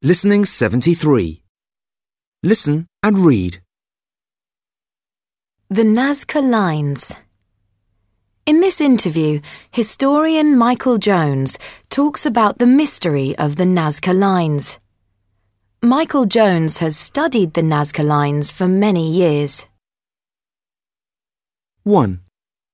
Listening 73. Listen and read. The Nazca Lines. In this interview, historian Michael Jones talks about the mystery of the Nazca Lines. Michael Jones has studied the Nazca Lines for many years. 1.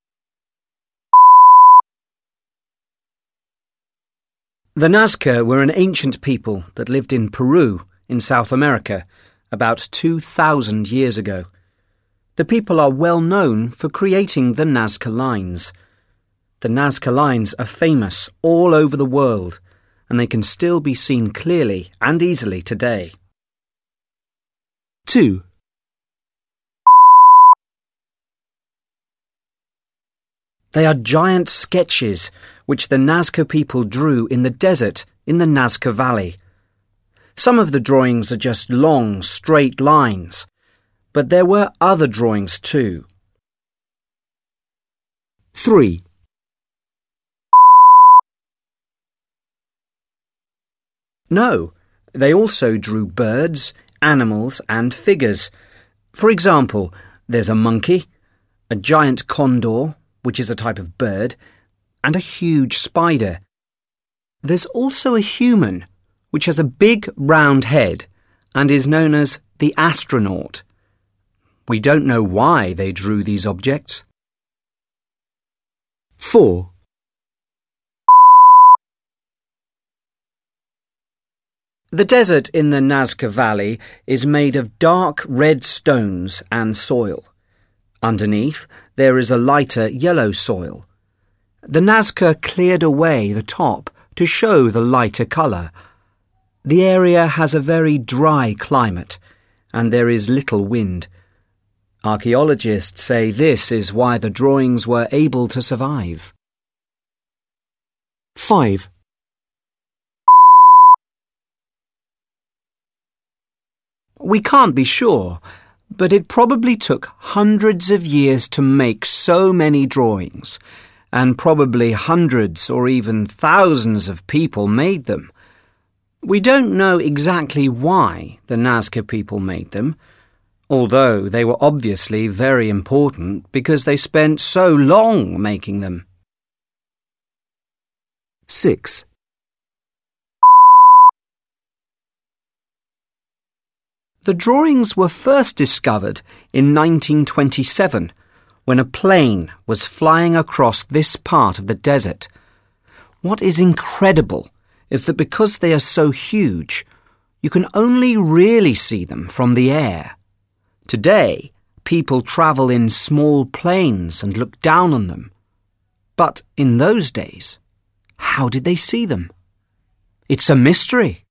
The Nazca were an ancient people that lived in Peru, in South America, about 2,000 years ago. The people are well known for creating the Nazca Lines. The Nazca Lines are famous all over the world, and they can still be seen clearly and easily today. 2. They are giant sketches which the Nazca people drew in the desert in the Nazca Valley. Some of the drawings are just long, straight lines, but there were other drawings too. 3. No, they also drew birds, animals and figures. For example, there's a monkey, a giant condor, which is a type of bird, and a huge spider. There's also a human, which has a big round head and is known as the astronaut. We don't know why they drew these objects. 4. The desert in the Nazca Valley is made of dark red stones and soil. Underneath, there is a lighter yellow soil. The Nazca cleared away the top to show the lighter colour. The area has a very dry climate, and there is little wind. Archaeologists say this is why the drawings were able to survive. 5. We can't be sure, but it probably took hundreds of years to make so many drawings, and probably hundreds or even thousands of people made them. We don't know exactly why the Nazca people made them, although they were obviously very important because they spent so long making them. 6. The drawings were first discovered in 1927 when a plane was flying across this part of the desert. What is incredible is that because they are so huge, you can only really see them from the air. Today, people travel in small planes and look down on them. But in those days, how did they see them? It's a mystery.